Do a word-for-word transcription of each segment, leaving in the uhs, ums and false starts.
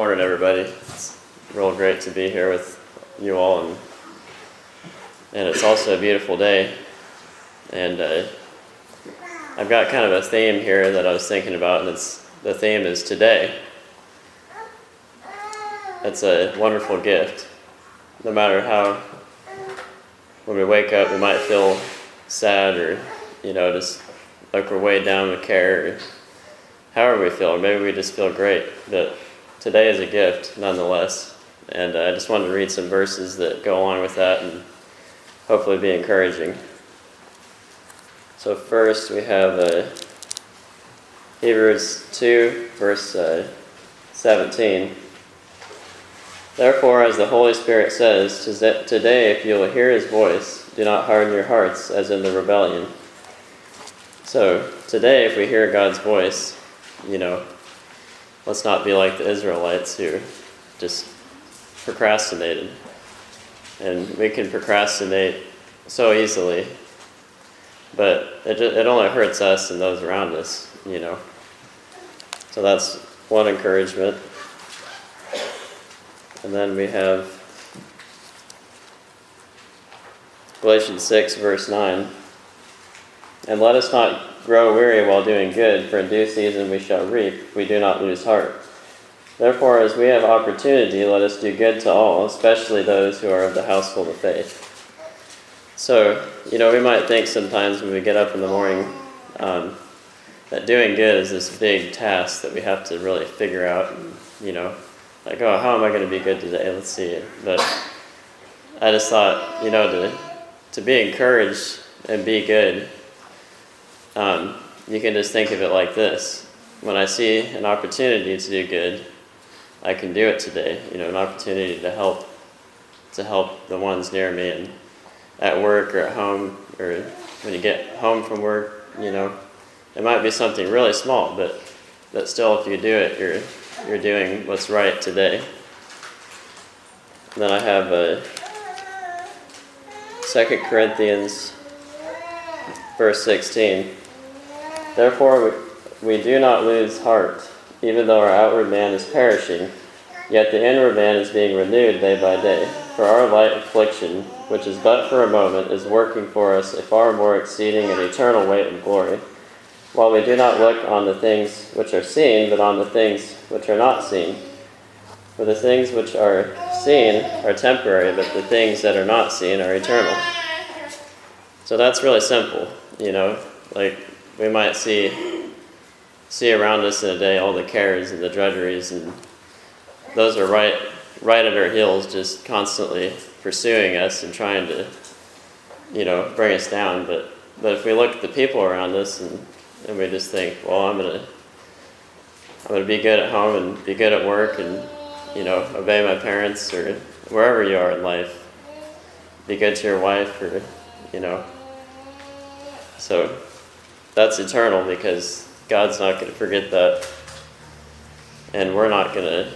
Morning, everybody. It's real great to be here with you all, and and it's also a beautiful day. And uh, I've got kind of a theme here that I was thinking about, and it's the theme is today. It's a wonderful gift. No matter how, when we wake up, we might feel sad or, you know, just like we're weighed down with care, or however we feel, or maybe we just feel great. But today is a gift, nonetheless. And uh, I just wanted to read some verses that go along with that and hopefully be encouraging. So first we have uh, Hebrews two, verse uh, seventeen. Therefore, as the Holy Spirit says, today if you will hear his voice, do not harden your hearts as in the rebellion. So today, if we hear God's voice, you know, let's not be like the Israelites who just procrastinated. And we can procrastinate so easily, but it it only hurts us and those around us, you know. So that's one encouragement. And then we have Galatians six, verse nine. And let us not grow weary while doing good, for in due season we shall reap, if we do not lose heart. Therefore, as we have opportunity, let us do good to all, especially those who are of the household of faith. So, you know, we might think sometimes when we get up in the morning um, that doing good is this big task that we have to really figure out, and, you know, like, oh, how am I going to be good today? Let's see. But I just thought, you know, to to be encouraged and be good, um, you can just think of it like this. When I see an opportunity to do good, I can do it today. You know, an opportunity to help, to help the ones near me, and at work or at home, or when you get home from work, you know, it might be something really small, but but still, if you do it, you're you're doing what's right today. And then I have a Second Corinthians, verse sixteen. Therefore, we, we do not lose heart, even though our outward man is perishing, yet the inward man is being renewed day by day. For our light affliction, which is but for a moment, is working for us a far more exceeding and eternal weight of glory, while we do not look on the things which are seen, but on the things which are not seen. For the things which are seen are temporary, but the things that are not seen are eternal. So that's really simple, you know, like we might see see around us in a day all the cares and the drudgeries, and those are right right at our heels, just constantly pursuing us and trying to, you know, bring us down. But but if we look at the people around us and and we just think, well, I'm gonna I'm gonna be good at home and be good at work and, you know, obey my parents, or wherever you are in life, be good to your wife, or, you know. So that's eternal, because God's not going to forget that, and we're not going to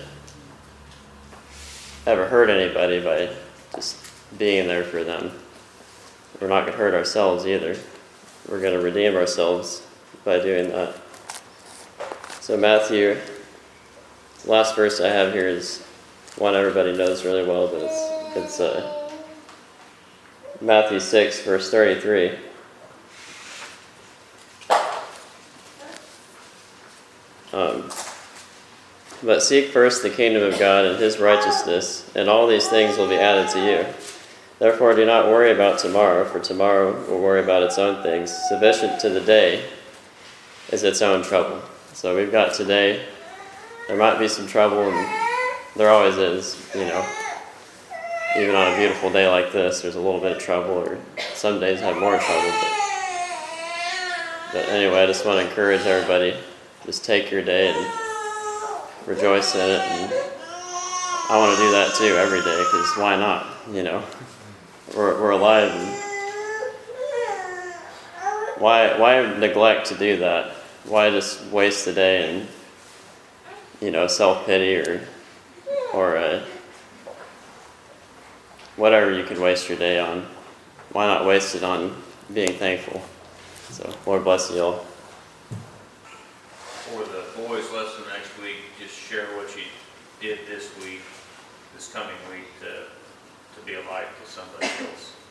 ever hurt anybody by just being there for them. We're not going to hurt ourselves either. We're going to redeem ourselves by doing that. So Matthew, the last verse I have here is one everybody knows really well, but it's it's uh, Matthew six, verse thirty-three. Um, but seek first the kingdom of God and his righteousness, and all these things will be added to you. Therefore do not worry about tomorrow, for tomorrow will worry about its own things. Sufficient to the day is its own trouble. So we've got today. There might be some trouble, and there always is, you know. Even on a beautiful day like this, there's a little bit of trouble, or some days have more trouble. But, but anyway, I just want to encourage everybody, just take your day and rejoice in it. And I want to do that too every day, because why not, you know? We're, we're alive, and why, why neglect to do that? Why just waste the day and, you know, self-pity or or uh, whatever you could waste your day on? Why not waste it on being thankful? So, Lord bless you all. For the boys' lesson next week, just share what you did this week, this coming week, to, to be a light to somebody else.